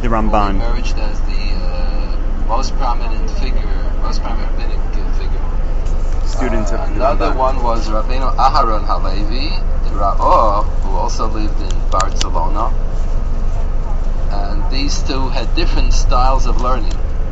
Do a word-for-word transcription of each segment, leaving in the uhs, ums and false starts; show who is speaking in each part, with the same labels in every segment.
Speaker 1: the Ramban
Speaker 2: who emerged as the uh, most prominent figure, most prominent rabbinic figure.
Speaker 1: Students
Speaker 2: uh,
Speaker 1: of the
Speaker 2: Another
Speaker 1: Ramban.
Speaker 2: one was Rabbeinu Aharon Halevi, the Ra'or, who also lived in Barcelona. And these two had different styles of learning.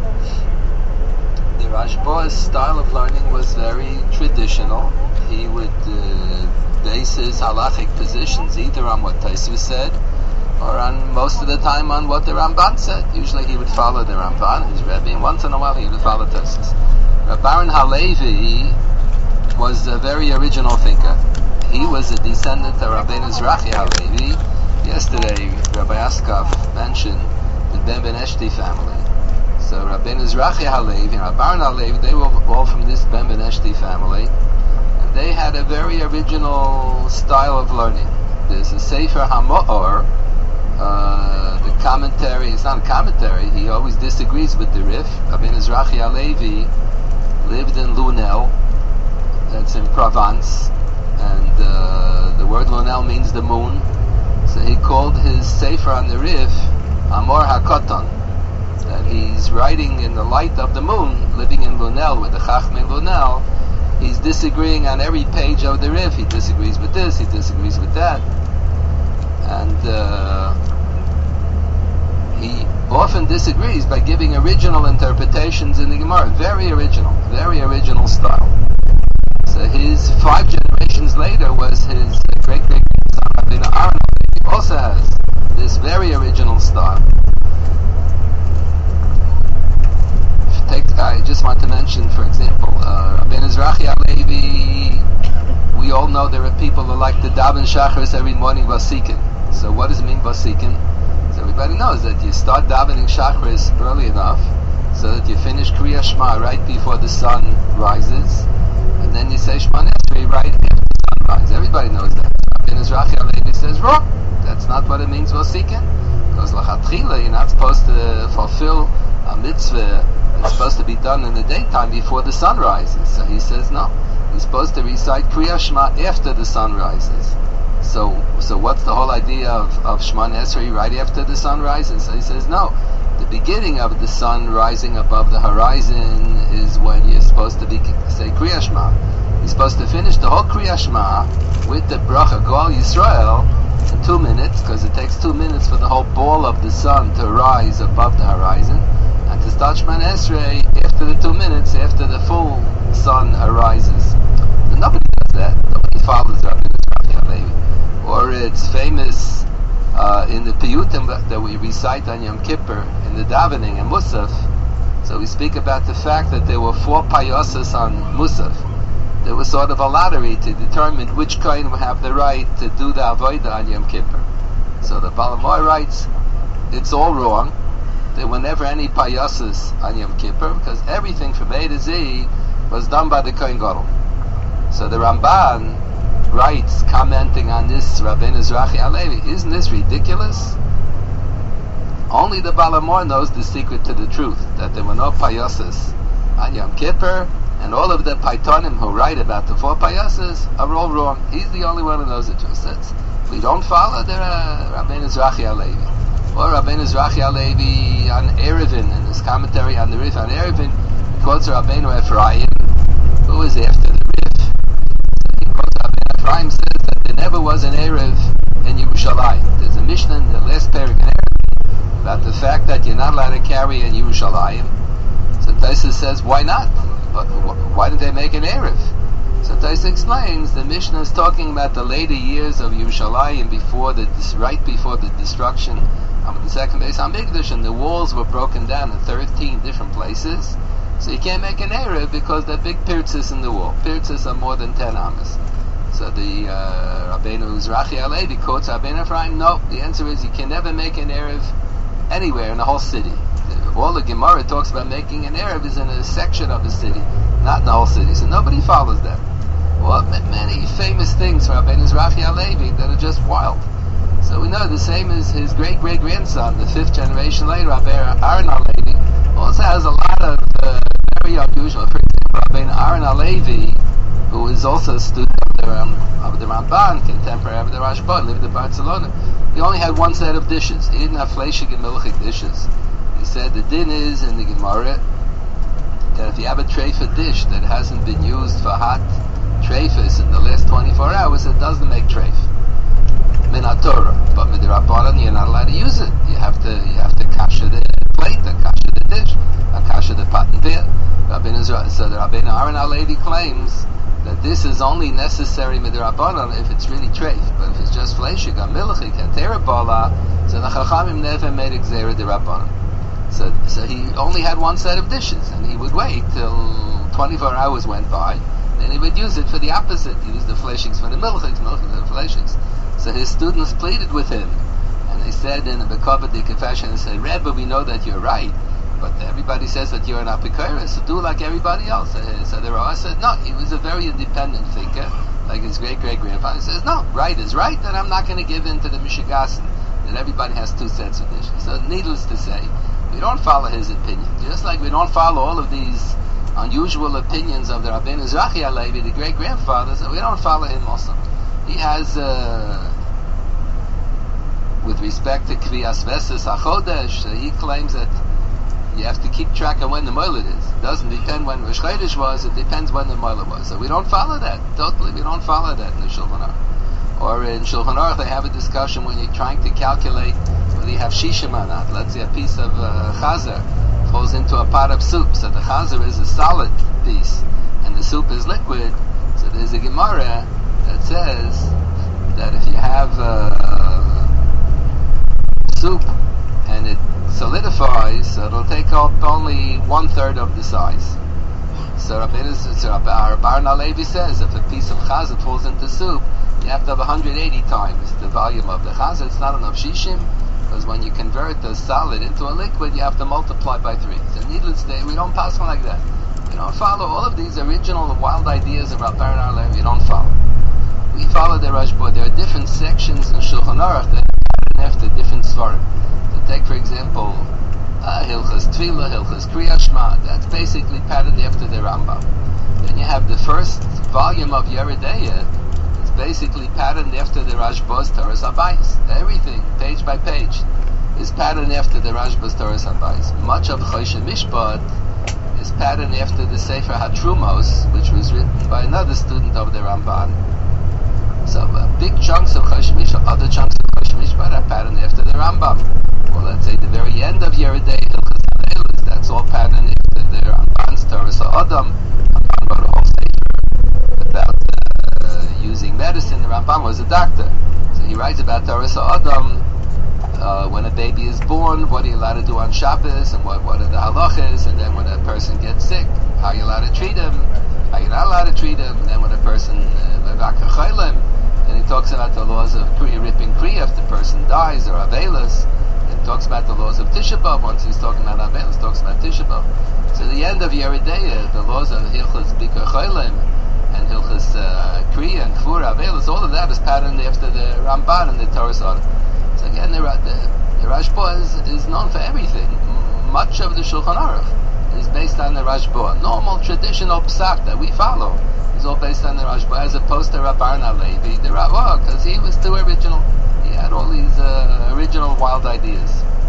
Speaker 2: The Rashba's style of learning was very traditional. He would uh, base his halachic positions either on what Tosfos said, or on most of the time on what the Ramban said. Usually he would follow the Ramban, his Rebbe, and once in a while he would follow Tosfos. Rabbi Halevi was a very original thinker. He was a descendant of Rabbeinu Zrachi Halevi. Yesterday, Rabbi Askaf mentioned the Ben Ben Eshti family. So Rabbeinu Zrachi Halevi and Rabbi Halevi, they were all from this Ben Ben Eshti family. And they had a very original style of learning. There's a Sefer HaMo'or, uh, the commentary, it's not a commentary, he always disagrees with the Rif. Rabbeinu Zrachi Halevi lived in Lunel, that's in Provence, and uh, the word Lunel means the moon. So he called his Sefer on the Rif Amor HaKoton, that he's writing in the light of the moon, living in Lunel with the Chachmei Lunel. He's disagreeing on every page of the Rif. He disagrees with this, he disagrees with that, and uh, he often disagrees by giving original interpretations in the Gemara. Very original, very original style. So his five generations later was his great great son Rabbeinu Aaron. He also has this very original style. Take, I just want to mention, for example, uh, Rabbeinu Zrachi Halevi. We all know there are people who like to daven Shacharis every morning Vasikin. So what does it mean Vasikin? So everybody knows that you start davening Shacharis early enough so that you finish Kriya Shema right before the sun rises, and then you say Shema Esrei right after the sun rises. Everybody knows that. Rabbeinu Zrachi Halevi says wrong. That's not what it means Vasikin. Because Lachatchila, you're not supposed to fulfill a mitzvah. It's supposed to be done in the daytime before the sun rises. So he says no. He's supposed to recite Kriya Shema after the sun rises. So, so what's the whole idea of, of Shema Esrei right after the sun rises? So he says no. The beginning of the sun rising above the horizon is when you're supposed to be say Kriya Shema. You're supposed to finish the whole Kriya Shema with the bracha Goal Yisrael in two minutes, because it takes two minutes for the whole ball of the sun to rise above the horizon, and to start Shema Esrei after the two minutes, after the full sun arises. And nobody does that. Nobody follows Rabbeinu Zrachi Halevi. Or it's famous uh, in the Piyutim that we recite on Yom Kippur in the davening and Musaf. So we speak about the fact that there were four payosas on Musaf. There was sort of a lottery to determine which kohen would have the right to do the avodah on Yom Kippur. So the Balamoi writes, it's all wrong. There were never any payosas on Yom Kippur, because everything from A to Z was done by the Kohen Gadol. So the Ramban writes, commenting on this Rabbeinu Zrachi Halevi, isn't this ridiculous? Only the Balamor knows the secret to the truth, that there were no payosas on Yom Kippur, and all of the Paitonim who write about the four payosas are all wrong. He's the only one who knows the truth. Says, we don't follow the uh, Rabbeinu Zrachi Halevi. Or Rabbeinu Zrachi Halevi on Erevin, in his commentary on the Rif on Erevin, he quotes Rabbeinu Ephraim, who is after the Rif. He quotes Rabbeinu Ephraim, says that there never was an Erev in Yerushalayim. There's a Mishnah in the last paragraph in Erevin about the fact that you're not allowed to carry in Yerushalayim. So Tosfos says, why not? Why didn't they make an Erev? So Tosfos explains the Mishnah is talking about the later years of Yerushalayim before the right before the destruction of the second base Hamikdash, and the walls were broken down in thirteen different places. So you can't make an Erev because there are big pirtzis in the wall. Pirtzis are more than ten amas. So the uh, Rabbeinu Zrachi Halevi quotes Rabbeinu Ephraim. No, the answer is you can never make an Erev anywhere in the whole city. All the Gemara talks about making an Erev is in a section of the city, not in the whole city. So nobody follows that. Well, many famous things from Rabbeinu Zrachi Halevi that are just wild. So we know the same as his great-great-grandson, the fifth generation later, Rabbeinu Aaron Halevi, also has a lot of uh, very unusual. For example, Rabbeinu Aaron Halevi, who is also a student of the, um, of the Ramban, contemporary of the Rashba, lived in Barcelona. He only had one set of dishes. He didn't have fleshig and milchig dishes. He said the din is in the Gemara that if you have a treifa dish that hasn't been used for hot treifas in the last twenty-four hours, it doesn't make treif. Min HaTorah. But with the Rabbanan, you're not allowed to use it. You have to you have to kasha the plate, and kasha the dish, and kasha the pot and beer. So the Rabbeinu Aaron HaLevi claims that this is only necessary with the Rabbanan if it's really treif. But if it's just fleshig, a milchig, a terabala, so the Chachamim never made a gzera the Rabbanan. So, so he only had one set of dishes, and he would wait till twenty-four hours went by, then he would use it for the opposite. He used the fleshigs for the milchigs, milchigs for the fleshigs. So his students pleaded with him, and they said in the Bekavod, the confession, they said, Rebbe, we know that you're right, but everybody says that you're an apikoros, so do like everybody else. So the Ra'ah said, no, he was a very independent thinker, like his great-great-grandfather. He says, no, right is right, and I'm not going to give in to the Mishigasin, that everybody has two sets of dishes. So needless to say, we don't follow his opinion. Just like we don't follow all of these unusual opinions of the Rabbeinu Zrachi HaLevi, the great-grandfather, so we don't follow him also. He has, uh, with respect to Kriyas Veses HaChodesh, uh, he claims that you have to keep track of when the Moiled is. It doesn't depend when Rosh Chodesh was, it depends when the Moiled was. So we don't follow that. Totally, we don't follow that in the Shulchan Aruch. Or in Shulchan Aruch, they have a discussion when you're trying to calculate whether you have shishim or not. Let's say a piece of uh, chazer falls into a pot of soup. So the chazer is a solid piece, and the soup is liquid. So there's a Gemara that says that if you have uh, soup and it solidifies, so it'll take up only one third of the size. So Rabbeinu Aaron HaLevi says if a piece of chazer falls into soup, you have to have one hundred eighty times the volume of the chazer. It's not enough shishim, because when you convert the solid into a liquid, you have to multiply by three. So needless to say, we don't pass on like that. We don't follow all of these original wild ideas of Rabbi Aaron HaLevi. We don't follow. We follow the Rashba. There are different sections in Shulchan Aruch that pattern after different svarim. So take, for example, uh, Hilchas Tefillah, Hilchas Kriyas Shema. That's basically patterned after the Rambam. Then you have the first volume of Yoreh De'ah. It's basically patterned after the Rashba's Toras Habayis. Everything, page by page, is patterned after the Rashba's Toras Habayis. Much of Choshen Mishpat is patterned after the Sefer HaTrumos, which was written by another student of the Ramban. So uh, big chunks of Choshen Mishpat, other chunks of Choshen Mishpat are patterned after the Rambam. Or let's say the very end of Yoreh De'ah, Hilchas HaLeilos, that's all patterned after the Ramban's Toras HaAdam. Ramban wrote a whole sefer about uh, using medicine. The Ramban was a doctor, so he writes about Toras HaAdam. Uh, when a baby is born, what are you allowed to do on Shabbos, and what, what are the halachas, and then when a person gets sick, how are you allowed to treat him, how you're not allowed to treat him, and then when a person uh, and he talks about the laws of kriya, ripping kriya if the person dies, or avelas, and he talks about the laws of Tisha B'Av. Once he's talking about avelas, talks about Tisha B'Av. So the end of Yoreh De'ah, the laws of Hilchas Bikar Cholim, and Hilchas uh, kriya and Kvura, avelas, all of that is patterned after the Ramban and the Toras HaAdam. So again, the, the, the Rashba is, is known for everything. Much of the Shulchan Aruch is based on the Rashba. Normal, traditional psak that we follow is all based on the Rashba, as opposed to Rabbi Aaron HaLevi, the Rava, because he was too original. He had all these uh, original wild ideas.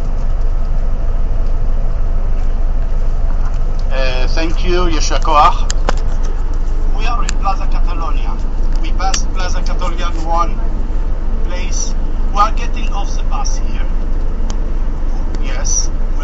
Speaker 1: Uh, thank you, Yeshua Koach. We are in Plaza Catalonia. We passed Plaza Catalonia in one place. We are getting off the bus